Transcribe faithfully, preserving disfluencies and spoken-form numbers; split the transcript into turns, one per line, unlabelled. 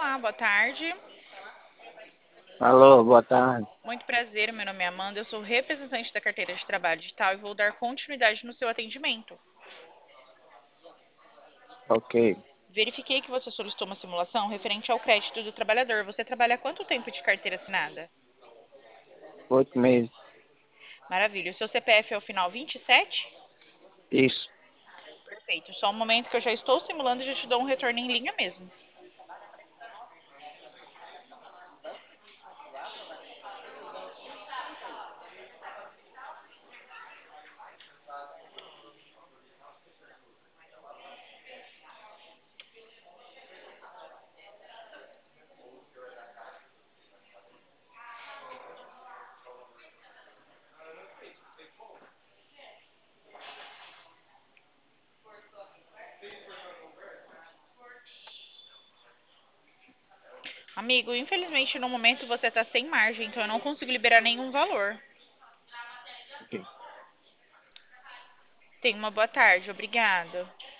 Olá, boa tarde.
Alô, boa tarde.
Muito prazer, meu nome é Amanda, eu sou representante da carteira de trabalho digital e vou dar continuidade no seu atendimento.
Ok.
Verifiquei que você solicitou uma simulação referente ao crédito do trabalhador. Você trabalha há quanto tempo de carteira assinada?
Oito meses.
Maravilha. O seu C P F é o final vinte e sete?
Isso.
Perfeito. Só um momento que eu já estou simulando e já te dou um retorno em linha mesmo. Amigo, infelizmente no momento você está sem margem, então eu não consigo liberar nenhum valor.
Ok.
Tenha uma boa tarde. Obrigada.